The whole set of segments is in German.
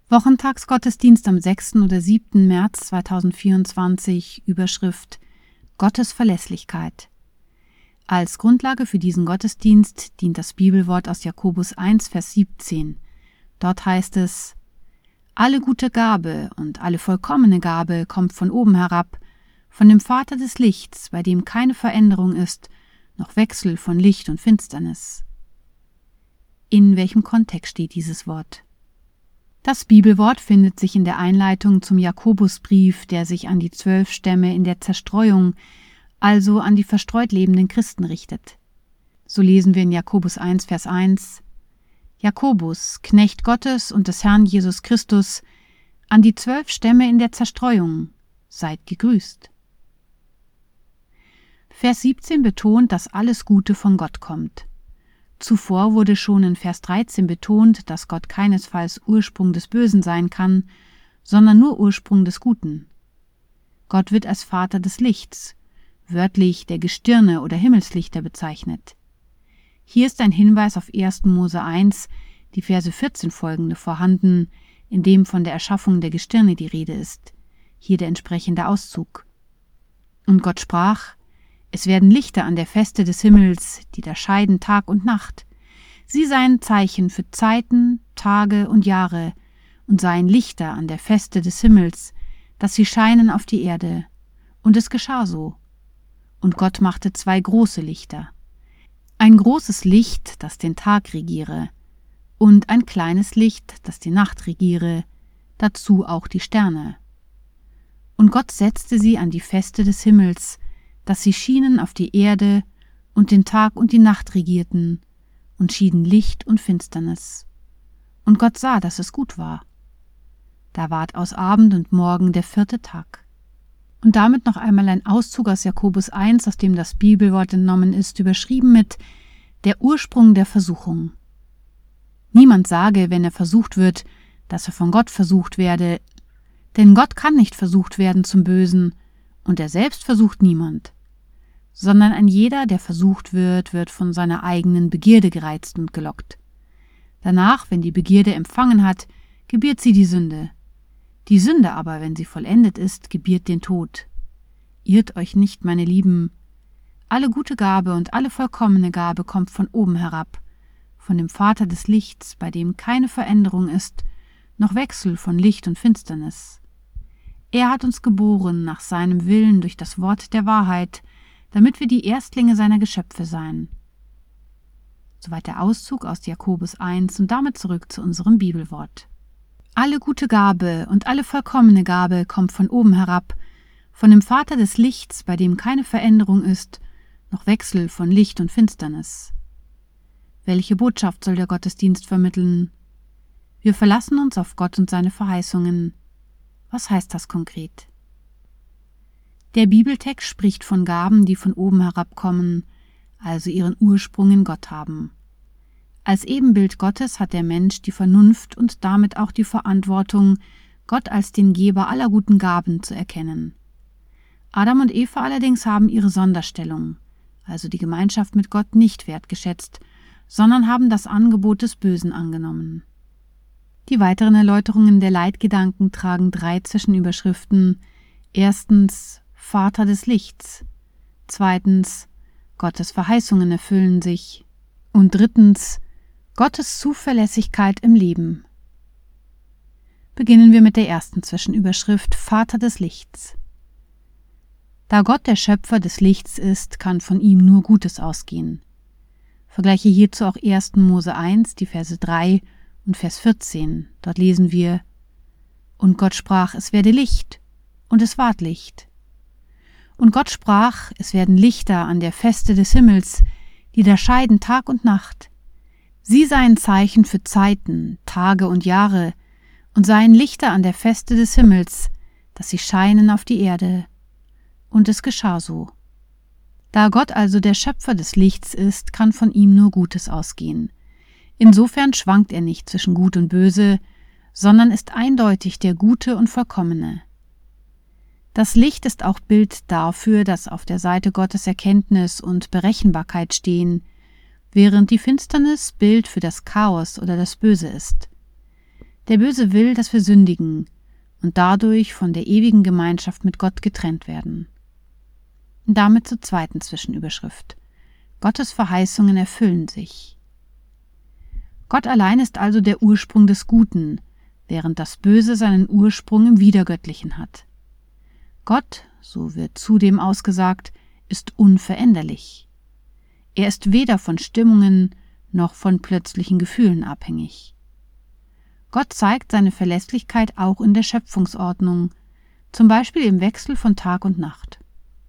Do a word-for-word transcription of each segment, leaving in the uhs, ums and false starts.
Wochentagsgottesdienst am sechsten oder siebten März zweitausendvierundzwanzig, Überschrift Gottes Verlässlichkeit. Als Grundlage für diesen Gottesdienst dient das Bibelwort aus Jakobus eins, Vers siebzehn. Dort heißt es: Alle gute Gabe und alle vollkommene Gabe kommt von oben herab, von dem Vater des Lichts, bei dem keine Veränderung ist, noch Wechsel von Licht und Finsternis. In welchem Kontext steht dieses Wort? Das Bibelwort findet sich in der Einleitung zum Jakobusbrief, der sich an die zwölf Stämme in der Zerstreuung, also an die verstreut lebenden Christen richtet. So lesen wir in Jakobus eins, Vers eins: Jakobus, Knecht Gottes und des Herrn Jesus Christus, an die zwölf Stämme in der Zerstreuung, seid gegrüßt. Vers siebzehn betont, dass alles Gute von Gott kommt. Zuvor wurde schon in Vers dreizehn betont, dass Gott keinesfalls Ursprung des Bösen sein kann, sondern nur Ursprung des Guten. Gott wird als Vater des Lichts, wörtlich der Gestirne oder Himmelslichter bezeichnet. Hier ist ein Hinweis auf ersten Mose eins, die Verse vierzehn folgende vorhanden, in dem von der Erschaffung der Gestirne die Rede ist. Hier der entsprechende Auszug. Und Gott sprach: Es werden Lichter an der Feste des Himmels, die da scheiden Tag und Nacht. Sie seien Zeichen für Zeiten, Tage und Jahre und seien Lichter an der Feste des Himmels, dass sie scheinen auf die Erde. Und es geschah so. Und Gott machte zwei große Lichter. Ein großes Licht, das den Tag regiere, und ein kleines Licht, das die Nacht regiere, dazu auch die Sterne. Und Gott setzte sie an die Feste des Himmels, dass sie schienen auf die Erde und den Tag und die Nacht regierten und schieden Licht und Finsternis. Und Gott sah, dass es gut war. Da ward aus Abend und Morgen der vierte Tag. Und damit noch einmal ein Auszug aus Jakobus eins, aus dem das Bibelwort entnommen ist, überschrieben mit der Ursprung der Versuchung. Niemand sage, wenn er versucht wird, dass er von Gott versucht werde, denn Gott kann nicht versucht werden zum Bösen, und er selbst versucht niemand, sondern ein jeder, der versucht wird, wird von seiner eigenen Begierde gereizt und gelockt. Danach, wenn die Begierde empfangen hat, gebiert sie die Sünde. Die Sünde aber, wenn sie vollendet ist, gebiert den Tod. Irrt euch nicht, meine Lieben. Alle gute Gabe und alle vollkommene Gabe kommt von oben herab, von dem Vater des Lichts, bei dem keine Veränderung ist, noch Wechsel von Licht und Finsternis. Er hat uns geboren nach seinem Willen durch das Wort der Wahrheit, damit wir die Erstlinge seiner Geschöpfe seien. Soweit der Auszug aus Jakobus eins und damit zurück zu unserem Bibelwort. Alle gute Gabe und alle vollkommene Gabe kommt von oben herab, von dem Vater des Lichts, bei dem keine Veränderung ist, noch Wechsel von Licht und Finsternis. Welche Botschaft soll der Gottesdienst vermitteln? Wir verlassen uns auf Gott und seine Verheißungen. Was heißt das konkret? Der Bibeltext spricht von Gaben, die von oben herabkommen, also ihren Ursprung in Gott haben. Als Ebenbild Gottes hat der Mensch die Vernunft und damit auch die Verantwortung, Gott als den Geber aller guten Gaben zu erkennen. Adam und Eva allerdings haben ihre Sonderstellung, also die Gemeinschaft mit Gott, nicht wertgeschätzt, sondern haben das Angebot des Bösen angenommen. Die weiteren Erläuterungen der Leitgedanken tragen drei Zwischenüberschriften. Erstens Vater des Lichts, zweitens Gottes Verheißungen erfüllen sich und drittens Gottes Zuverlässigkeit im Leben. Beginnen wir mit der ersten Zwischenüberschrift Vater des Lichts. Da Gott der Schöpfer des Lichts ist, kann von ihm nur Gutes ausgehen. Vergleiche hierzu auch ersten Mose eins, die Verse drei und Vers vierzehn. Dort lesen wir: Und Gott sprach, es werde Licht, und es ward Licht. Und Gott sprach, es werden Lichter an der Feste des Himmels, die da scheiden Tag und Nacht. Sie seien Zeichen für Zeiten, Tage und Jahre, und seien Lichter an der Feste des Himmels, dass sie scheinen auf die Erde. Und es geschah so. Da Gott also der Schöpfer des Lichts ist, kann von ihm nur Gutes ausgehen. Insofern schwankt er nicht zwischen Gut und Böse, sondern ist eindeutig der Gute und Vollkommene. Das Licht ist auch Bild dafür, dass auf der Seite Gottes Erkenntnis und Berechenbarkeit stehen, während die Finsternis Bild für das Chaos oder das Böse ist. Der Böse will, dass wir sündigen und dadurch von der ewigen Gemeinschaft mit Gott getrennt werden. Und damit zur zweiten Zwischenüberschrift. Gottes Verheißungen erfüllen sich. Gott allein ist also der Ursprung des Guten, während das Böse seinen Ursprung im Widergöttlichen hat. Gott, so wird zudem ausgesagt, ist unveränderlich. Er ist weder von Stimmungen noch von plötzlichen Gefühlen abhängig. Gott zeigt seine Verlässlichkeit auch in der Schöpfungsordnung, zum Beispiel im Wechsel von Tag und Nacht.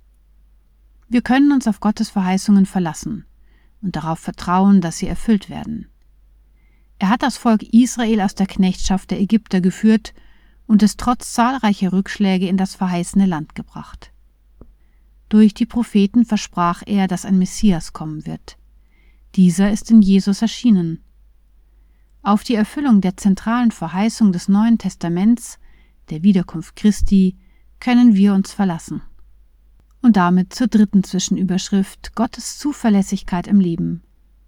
Wir können uns auf Gottes Verheißungen verlassen und darauf vertrauen, dass sie erfüllt werden. Er hat das Volk Israel aus der Knechtschaft der Ägypter geführt und es trotz zahlreicher Rückschläge in das verheißene Land gebracht. Durch die Propheten versprach er, dass ein Messias kommen wird. Dieser ist in Jesus erschienen. Auf die Erfüllung der zentralen Verheißung des Neuen Testaments, der Wiederkunft Christi, können wir uns verlassen. Und damit zur dritten Zwischenüberschrift: Gottes Zuverlässigkeit im Leben.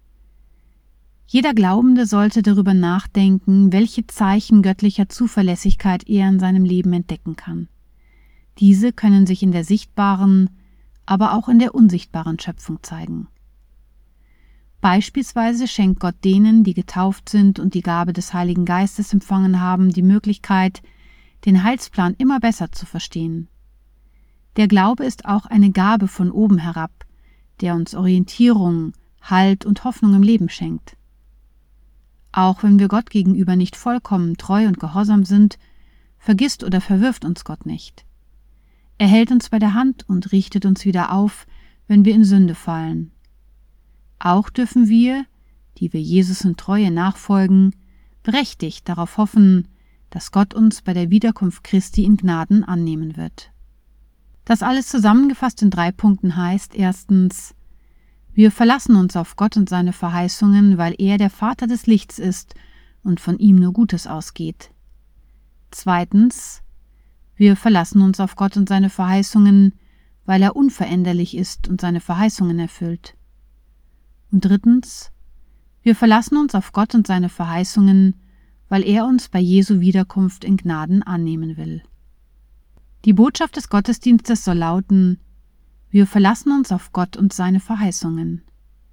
Jeder Glaubende sollte darüber nachdenken, welche Zeichen göttlicher Zuverlässigkeit er in seinem Leben entdecken kann. Diese können sich in der sichtbaren, aber auch in der unsichtbaren Schöpfung zeigen. Beispielsweise schenkt Gott denen, die getauft sind und die Gabe des Heiligen Geistes empfangen haben, die Möglichkeit, den Heilsplan immer besser zu verstehen. Der Glaube ist auch eine Gabe von oben herab, der uns Orientierung, Halt und Hoffnung im Leben schenkt. Auch wenn wir Gott gegenüber nicht vollkommen treu und gehorsam sind, vergisst oder verwirft uns Gott nicht. Er hält uns bei der Hand und richtet uns wieder auf, wenn wir in Sünde fallen. Auch dürfen wir, die wir Jesus in Treue nachfolgen, berechtigt darauf hoffen, dass Gott uns bei der Wiederkunft Christi in Gnaden annehmen wird. Das alles zusammengefasst in drei Punkten heißt: Erstens, wir verlassen uns auf Gott und seine Verheißungen, weil er der Vater des Lichts ist und von ihm nur Gutes ausgeht. Zweitens, wir verlassen uns auf Gott und seine Verheißungen, weil er unveränderlich ist und seine Verheißungen erfüllt. Und drittens, wir verlassen uns auf Gott und seine Verheißungen, weil er uns bei Jesu Wiederkunft in Gnaden annehmen will. Die Botschaft des Gottesdienstes soll lauten: Wir verlassen uns auf Gott und seine Verheißungen.